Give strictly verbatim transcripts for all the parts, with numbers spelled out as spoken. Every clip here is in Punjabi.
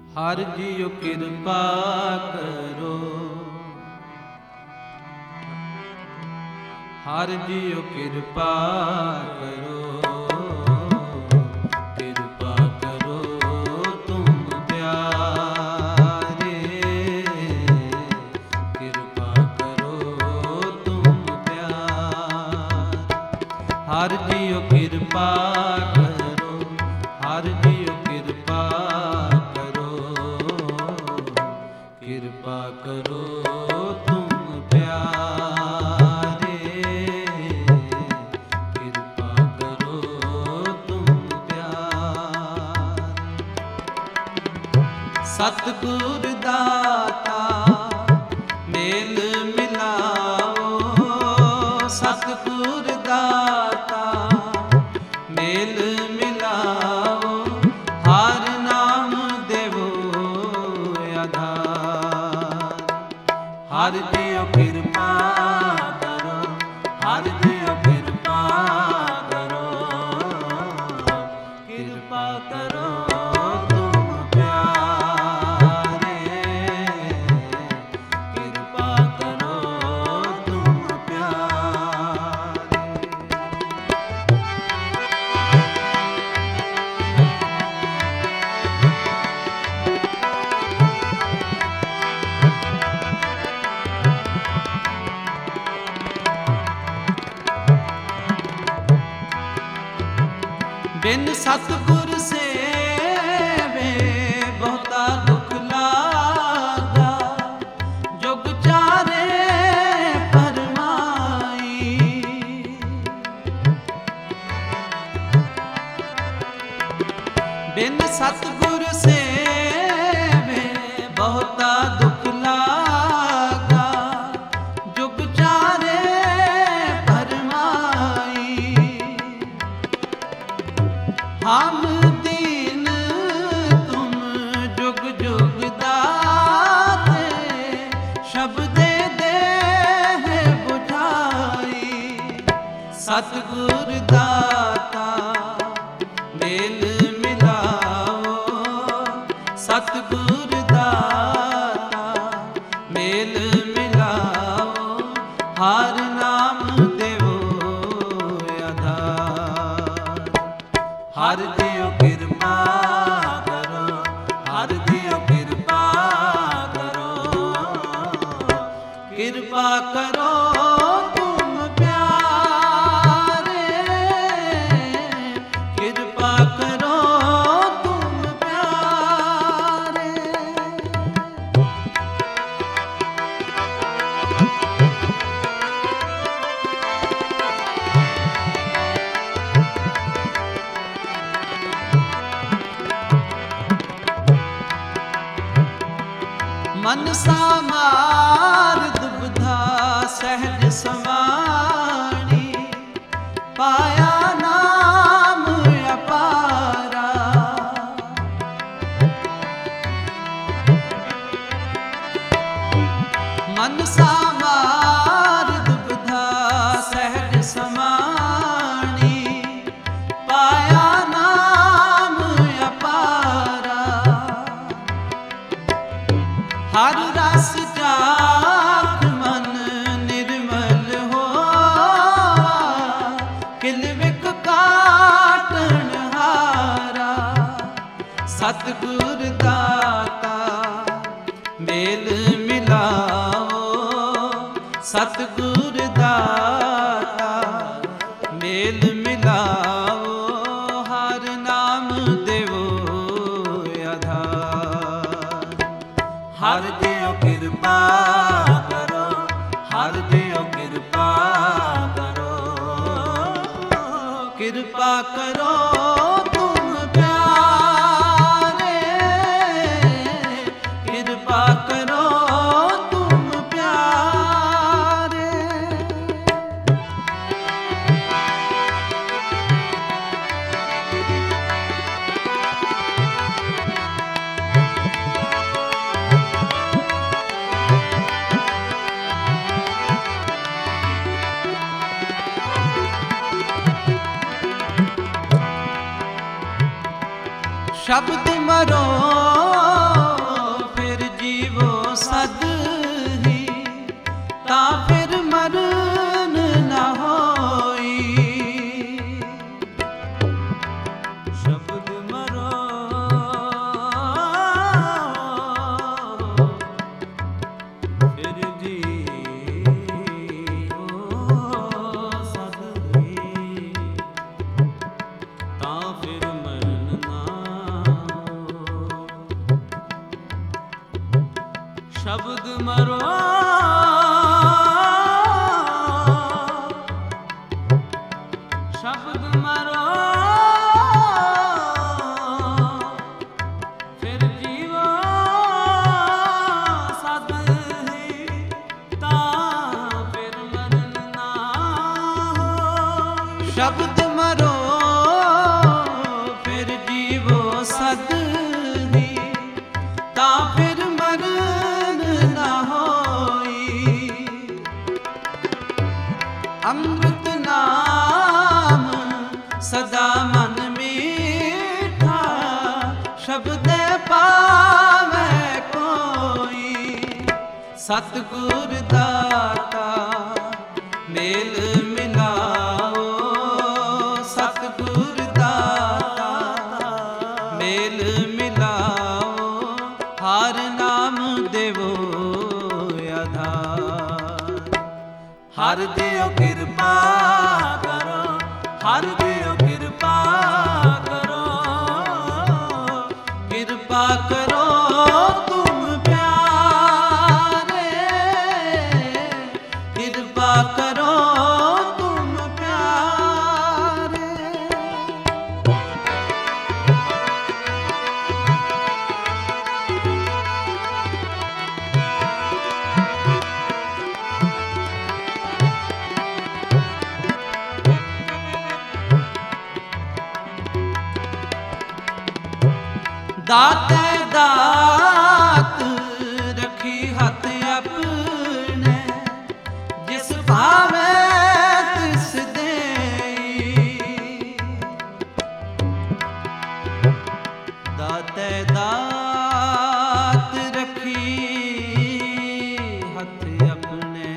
ਹਰਿ ਜੀਉ ਕਿਰਪਾ ਕਰੋ, ਹਰਿ ਜੀਉ ਕਿਰਪਾ ਕਰੋ, ਕਿਰਪਾ ਕਰੋ ਤੁਮ ਪਿਆਰੇ, ਕਿਰਪਾ ਕਰੋ ਤੁਮ ਪਿਆਰੇ। ਹਰਿ ਜੀਉ ਕਿਰਪਾ ਕਰੋ, ਹਰਿ ਜੀਉ ਕਿਰਪਾ ਕਰੋ, ਕਿਰਪਾ ਕਰੋ ਤੁਮ ਪਿਆਰੇ, ਕਿਰਪਾ ਕਰੋ ਤੁਮ ਪਿਆਰੇ। ਸਤਿਗੁਰ ਦਾਤਾ ਮੇਲ ਮਿਲਾਓ, ਸਤਿਗੁਰ ਦਾਤਾ ਮੇਲ ਮਿਲਾਓ, ਹਰ ਨਾਮ ਦੇਵੋ ਆਧਾਰ। ਹਰਿ ਜੀਉ ਕਿਰਪਾ ਕਰੋ, ਹਰਿ ਜੀਉ ਕਿਰਪਾ ਕਰੋ, ਕਿਰਪਾ ਕਰੋ ਤੁਮ ਪਿਆਰੇ, ਕਿਰਪਾ ਕਰੋ ਤੁਮ ਪਿਆਰੇ। ਬਿਨ ਸਤਿਗੁਰ ਸੇਵੇ ਬਹੁਤਾ ਦੁਖ ਲਾਗਾ, ਜੁਗ ਚਾਰੇ ਪਰਮਾਈ। ਬਿਨ ਸਤਿਗੁਰ ਸੇਵੇ ਬਹੁਤਾ ਦੁਖ ਲਾਗਾ, ਜੁਗ ਚਾਰੇ ਪਰਮਾਈ। ਹਮ ਦੀਨ ਤੁਮ ਜੁਗ ਜੁਗ ਦਾਤੇ, ਸ਼ਬਦੇ ਦੇਹ ਬੁਝਾਈ। ਸਤਿਗੁਰ ਦਾਤਾ ਮੇਲ ਮਿਲਾਓ, ਸਤਿਗੁਰ ਦਾਤਾ ਮੇਲ ਮਿਲਾਓ, ਹਰ ਨਾਮ ਦੇਵੋ ਆਧਾਰ। ਹਰਿ ਜੀਉ ਕਿਰਪਾ ਕਰੋ, ਹਰਿ ਜੀਉ ਕਿਰਪਾ ਕਰੋ, ਕਿਰਪਾ ਕਰੋ ਤੁਮ ਪਿਆਰੇ, ਕਿਰਪਾ ਕਰੋ ਤੁਮ ਪਿਆਰੇ। ਮਨਸਾ ਮਾਰ ਦੁਬਿਧਾ ਸਹਿਜ ਸਮਾਣੀ, ਪਾਇਆ ਨਾਮ ਅਪਾਰਾ। ਮਨਸਾ ਮਾਰ ਦੁਬਿਧਾ ਸਹਿਜ ਸਮਾਣੀ, ਪਾਇਆ ਨਾਮ ਅਪਾਰਾ। ਹਰ ਰਸ ਚਾਖ ਮਨ ਨਿਰਮਲ ਹੋਆ, ਕਿਲ ਵਿਕ ਕਾਟਣ ਹਾਰਾ। ਸਤਿਗੁਰ ਦਾਤਾ ਮੇਲ ਮਿਲਾਓ, ਸਤਿਗੁਰ ਦਾਤਾ ਮੇਲ ਮਿਲਾਓ, ਹਰ ਨਾਮ ਦੇਵੋ ਆਧਾਰ। ਹਰਿ ਜੀਉ ਕਿਰਪਾ ਕਰੋ, ਹਰਿ ਜੀਉ ਕਿਰਪਾ ਕਰੋ, ਕਿਰਪਾ ਕਰੋ ਤੁਮ ਪਿਆਰੇ, ਕਿਰਪਾ ਕਰੋ ਤੁਮ ਪਿਆਰੇ। ਸ਼ਬਦ ਮਰੋ ਸ਼ਬਦ ਮਰੋ ਫਿਰ ਜੀਵੋ ਸਦਨੀ, ਤਾਂ ਫਿਰ ਮਰਨ ਨਾ ਹੋਈ। ਅੰਮ੍ਰਿਤ ਨਾਮ ਸਦਾ ਮਨ ਮੀਠਾ, ਸ਼ਬਦੇ ਪਾਵੈ ਕੋਈ। ਸਤਿਗੁਰ ਦਾਤਾ ਮੇਲ ਮਿਲਾਓ, ਸਤਿਗੁਰ ਦਾਤਾ ਮੇਲ ਮਿਲਾਓ, ਹਰਿ ਨਾਮ ਦੇਵੋ ਆਧਾਰ। ਹਰਿ ਦਿਓ ਕਿਰਪਾ ਕਰੋ, ਹਰਿ ਦਿਓ ਕਿਰਪਾ ਕਰੋ, ਕਿਰਪਾ ਕਰੋ ਤੁਮ ਪਿਆਰੇ, ਕਿਰਪਾ ਕਰੋ ਤੁਮ ਪਿਆਰੇ। ਦਾਤੇ ਦਾਤ ਰਖੀ ਹੱਥ ਆਪਣੇ, ਜਿਸ ਭਾਵੇ ਤਿਸ ਦੇਈ। ਦਾਤੇ ਦਾਤ ਰਖੀ ਹੱਥ ਆਪਣੇ,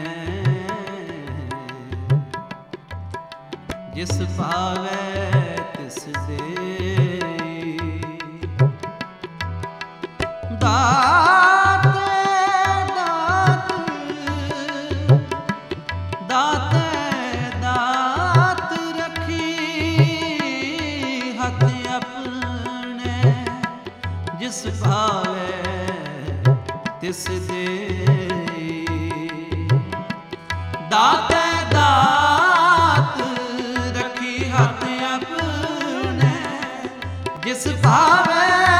ਜਿਸ ਭਾਵੇ ਤਿਸ ਦੇਈ। ਦਾਤੇ ਦਾਤ ਦਾਤੇ ਦਾਤ ਰਖੀ ਹੱਥ ਆਪਣੇ, ਜਿਸ ਭਾਵੇ ਤਿਸ ਦੇਈ। ਦਾਤੇ ਦਾਤ ਰਖੀ ਹੱਥ ਆਪਣੇ, ਜਿਸ ਭਾਵੇ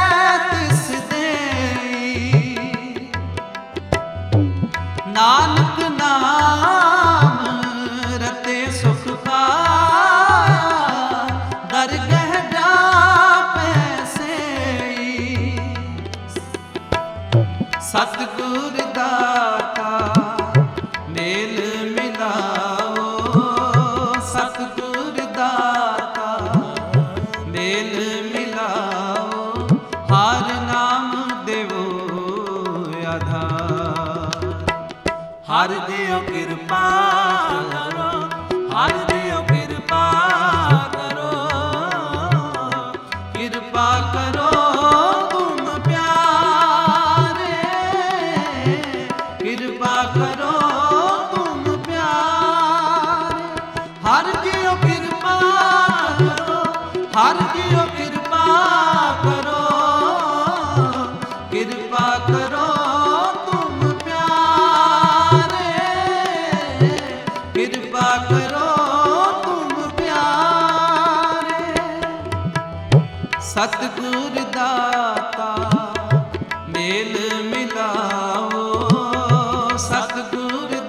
ਨਾਨਕ ਨਾਮ ਰਤੇ ਸੁਖ ਪਾਇਆ, ਦਰਗਹਿ ਜਾਪੈ ਸੇਈ। ਸਤਿਗੁਰ ਦਾਤਾ ਮੇਲ ਮਿਲਾਓ, ਸਤਿਗੁਰ ਦਾਤਾ ਮੇਲ ਮਿਲਾਓ, ਹਰਿ ਨਾਮ ਦੇਵੋ ਆਧਾਰ। ਹਰਿ ਦਿਓ ਕਿਰਪਾ ਕਰੋ, ਹਰਿ ਦਿਓ ਕਿਰਪਾ ਕਰੋ, ਕਿਰਪਾ ਕਰੋ ਤੁਮ ਪਿਆਰੇ, ਕਿਰਪਾ ਕਰੋ ਤੁਮ ਪਿਆਰੇ। ਹਰਿ ਦਿਓ ਕਿਰਪਾ ਕਰੋ, ਹਰਿ ਦਿਓ ਕਿਰਪਾ ਕਰੋ, ਕਿਰਪਾ ਕਰੋ ਤੁਮ ਪਿਆਰੇ, ਕਿਰਪਾ ਕਰੋ ਤੁਮ ਪਿਆਰੇ। ਸਤਿਗੁਰ ਦਾਤਾ ਮੇਲ ਮਿਲਾਓ, ਸਤਿਗੁਰ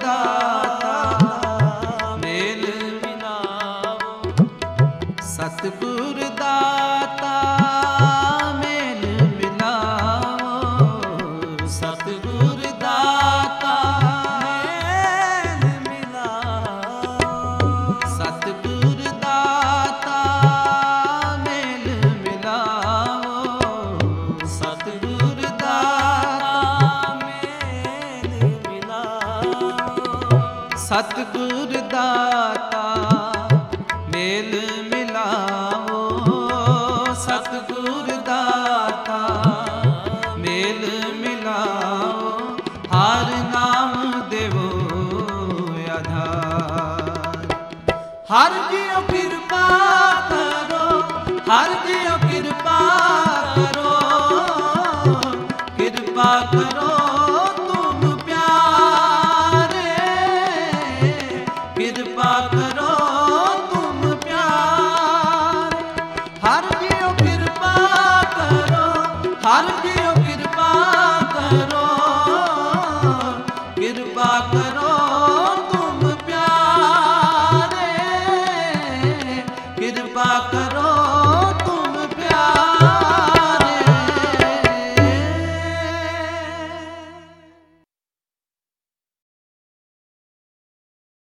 ਦਾਤਾ ਮੇਲ ਮਿਲਾਓ, ਸਤਿਗੁਰ ਦਾਤਾ ਮੇਲ ਮਿਲਾਓ, ਸਤਿਗੁਰ ਦਾਤਾ ਮੇਲ ਮਿਲਾਓ, ਸਤਿਗੁਰ ਦਾਤਾ ਮੇਲ ਮਿਲਾਓ, ਸਤਿਗੁਰ ਦਾਤਾ ਮੇਲ ਮਿਲਾਓ, ਸਤਿਗੁਰ ਦਾਤਾ ਮੇਲ ਮਿਲਾਓ, ਸਤਿਗੁਰ ਦਾਤਾ ਮੇਲ ਮਿਲਾਓ, ਹਰਿ ਨਾਮ ਦੇਵੋ ਆਧਾਰ। ਹਰਿ ਜੀਓ ਕਿਰਪਾ ਕਰੋ, ਹਰਿ ਜੀਓ ਕਿਰਪਾ ਕਰੋ, ਕਿਰਪਾ ਕਰੋ ਤੁਮ ਪਿਆਰੇ, ਕਿਰਪਾ ਕਰੋ ਤੁਮ ਪਿਆਰੇ। ਹਰਿ ਜੀਓ ਕਿਰਪਾ ਕਰੋ, ਹਰਿ ਜੀਓ ਕਿਰਪਾ ਕਰੋ, ਕਿਰਪਾ ਕਰੋ ਤੁਮ ਪਿਆਰੇ, ਕਿਰਪਾ ਕਰੋ।